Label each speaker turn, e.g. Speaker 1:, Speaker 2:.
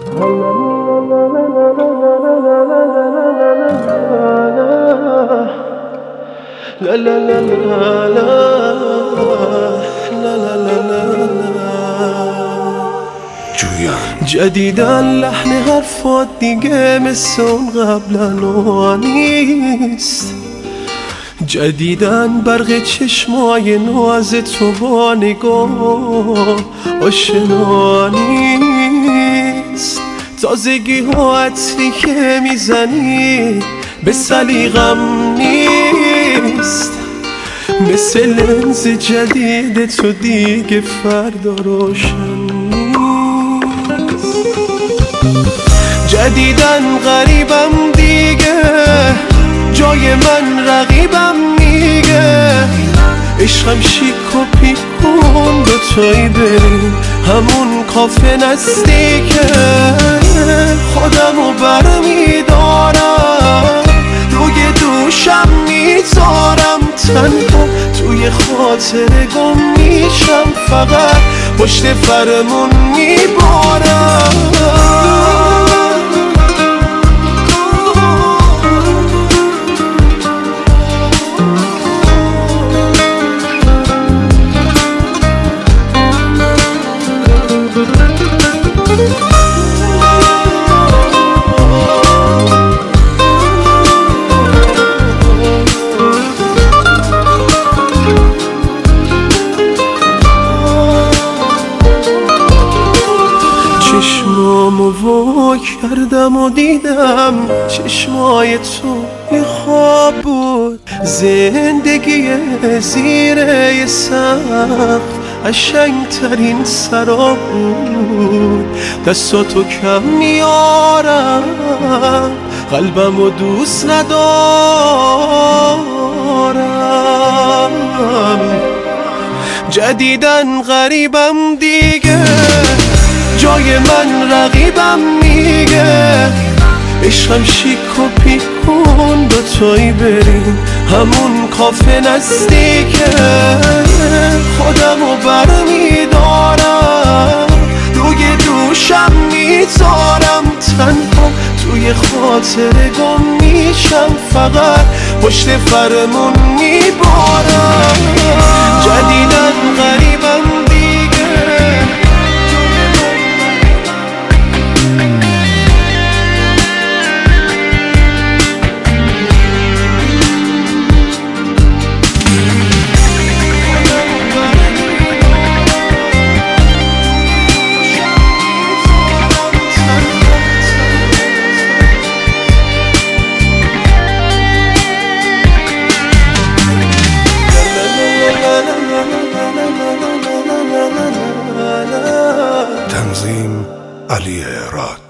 Speaker 1: لا لا لا لا لا لا لا لا جویان جدیدن لحن حرفات دیگه مثل اون قبلا نیست. جدیدن برق چشمای ناز تو با نگاه آشنا نیست. تازگی ها عطری که میزنی به سلیقم نیست. مثل لنز جدید تو دیگه فردا روشن نیست. جدیدن غریبم دیگه، جای من رقیبم میگه. عشقم شیک و پیکون دوتایی بریم همون کافه نزدیکه. خودمو برمیدارم روی دوشم میذارم، تنها توی خاطر گم میشم، فقط پشت فرمون میبارم. چشمامو وا کردم و دیدم چشمای تو یه خواب بود. زندگی زیر یه سقف قشنگترین سراب بود. دستاتو کم میارم قلبمو دوست ندارم. جدیدن غریبم دیگه، جای من رقیبم میگه. عشقم شیک و پیکون دوتایی بریم همون کافه نزدیکه. خودمو برمیدارم روی دوشم میذارم، تنها توی خاطر گم میشم، فقط پشت فرمون میبارم. جدیدن غریبم
Speaker 2: تنظیم علی راد.